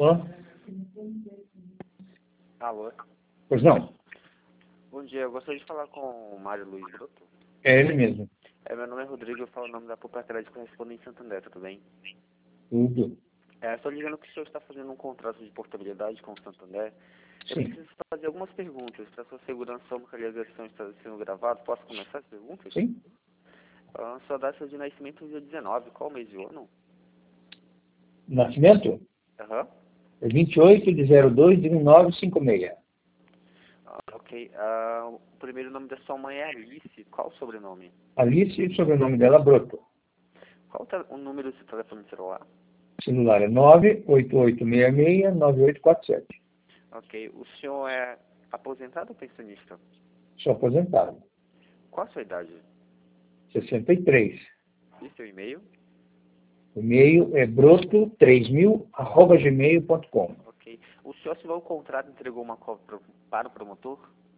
Olá? Alô? Pois não? Bom dia, eu gostaria de falar com o Mário Luiz Broto. É ele mesmo. Meu nome é Rodrigo, eu falo o nome da propriedade de correspondente Santander, tudo bem? Tudo. Estou ligando que o senhor está fazendo um contrato de portabilidade com o Santander. Eu Sim. preciso fazer algumas perguntas para sua segurança sobre que a ligação está sendo gravada. Posso começar as perguntas? Sim. Sua data de nascimento é dia 19, qual mês de ano? Nascimento? Aham. É 28 de 02 de 1956. Ok. O primeiro nome da sua mãe é Alice. Qual o sobrenome? Alice e o sobrenome dela Broto. Qual o número de telefone celular? Celular é 98866-9847. Ok. O senhor é aposentado ou pensionista? Sou aposentado. Qual a sua idade? 63. E seu e-mail? O e-mail é broto3000@gmail.com. Ok. O senhor assinou o contrato e entregou uma cópia para o promotor?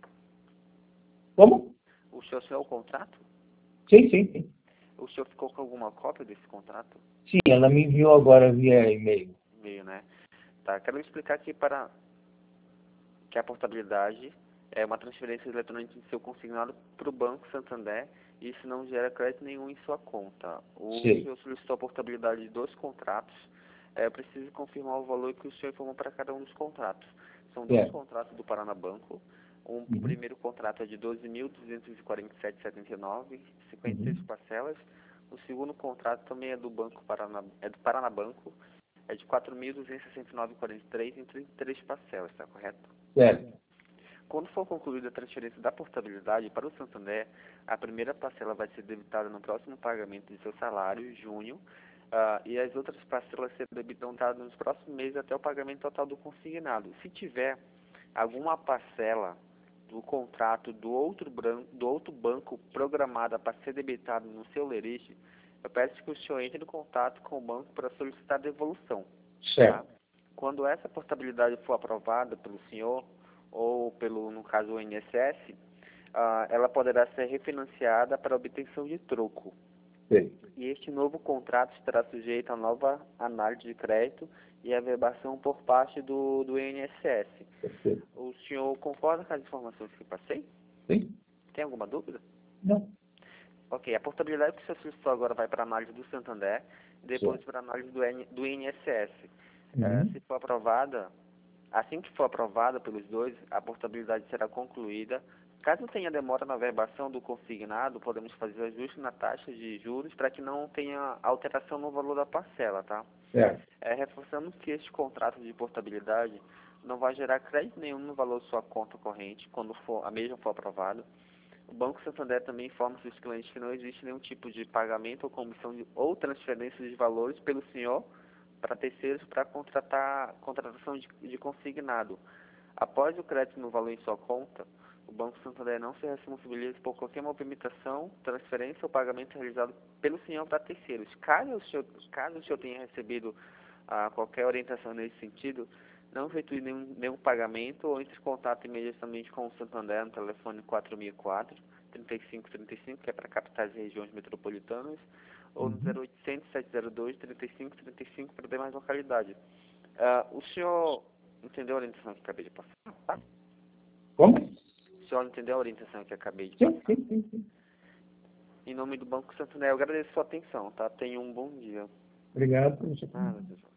Como? O senhor assinou o contrato? Sim, sim, sim. O senhor ficou com alguma cópia desse contrato? Sim, ela me enviou agora via e-mail. E-mail, né? Tá, quero explicar aqui para que a portabilidade é uma transferência eletrônica de seu consignado para o Banco Santander e isso não gera crédito nenhum em sua conta. O Sim. senhor solicitou a portabilidade de 2 contratos. Eu preciso confirmar o valor que o senhor informou para cada um dos contratos. São 2 É. contratos do Paranabanco. O primeiro contrato é de 12.247,79, 56 parcelas. O segundo contrato também é do Paranabanco, é de 4.269,43 em 33 parcelas, está correto? Certo. Quando for concluída a transferência da portabilidade para o Santander, a primeira parcela vai ser debitada no próximo pagamento de seu salário, em junho, e as outras parcelas serão debitadas nos próximos meses até o pagamento total do consignado. Se tiver alguma parcela do contrato do outro banco programada para ser debitada no seu lerite, eu peço que o senhor entre em contato com o banco para solicitar devolução. Tá? Certo. Quando essa portabilidade for aprovada pelo senhor, ou pelo, no caso, o INSS, ela poderá ser refinanciada para obtenção de troco. Sim. E este novo contrato estará sujeito a nova análise de crédito e averbação por parte do INSS. Perfeito. O senhor concorda com as informações que passei? Sim? Tem alguma dúvida? Não. Ok, a portabilidade que o senhor solicitou agora vai para a análise do Santander e depois Certo. para a análise do INSS. Uhum. Se for aprovada, assim que for aprovada pelos dois, a portabilidade será concluída. Caso tenha demora na verbação do consignado, podemos fazer ajuste na taxa de juros para que não tenha alteração no valor da parcela, tá? Certo. Reforçamos que este contrato de portabilidade não vai gerar crédito nenhum no valor de sua conta corrente quando a mesma for aprovada. O Banco Santander também informa seus clientes que não existe nenhum tipo de pagamento ou comissão ou transferência de valores pelo senhor para terceiros para contratação de consignado. Após o crédito no valor em sua conta, o Banco Santander não se responsabiliza por qualquer movimentação, transferência ou pagamento realizado pelo senhor para terceiros. Caso o senhor tenha recebido qualquer orientação nesse sentido, não efetue nenhum pagamento ou entre em contato imediatamente com o Santander no telefone 4004-3535, que é para capitais e regiões metropolitanas, ou no 0800-702-3535 para demais localidades. O senhor entendeu a orientação que acabei de passar? Tá? Como? O senhor entendeu a orientação que acabei de Sim, passar? sim, sim, sim. Em nome do Banco Santander, eu agradeço a sua atenção, tá? Tenha um bom dia. Obrigado por você. Nada, pessoal.